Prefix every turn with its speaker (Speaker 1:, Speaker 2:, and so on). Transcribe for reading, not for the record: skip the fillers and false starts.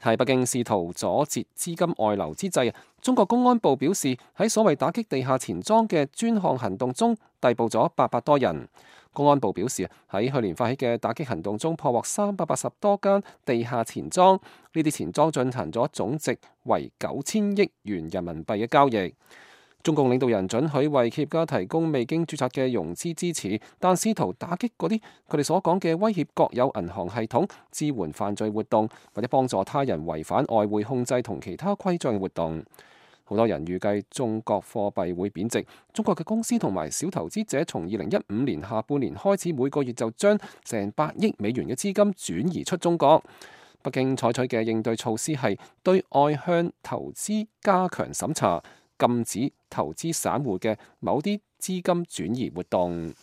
Speaker 1: 喺北京試圖阻截資金外流之際，中國公安部表示喺所謂打擊地下錢莊嘅專項行動中逮捕咗800多人。公安部表示喺去年發起嘅打擊行動中，破獲380多間地下錢莊，呢啲錢莊進行咗總值為9000億元人民幣嘅交易。中共領導人准許為企業家提供未經註冊嘅融資支持，但試圖打擊嗰啲佢哋所講嘅威脅國有銀行系統、支援犯罪活動或者幫助他人違反外匯控制同其他規章活動。好多人預計中國貨幣會貶值，中國嘅公司同埋小投資者從2015年下半年開始，每個月就將成100億美元嘅資金轉移出中國。北京採取嘅應對措施係對外向投資加強審查，禁止投資散戶嘅某啲資金轉移活動。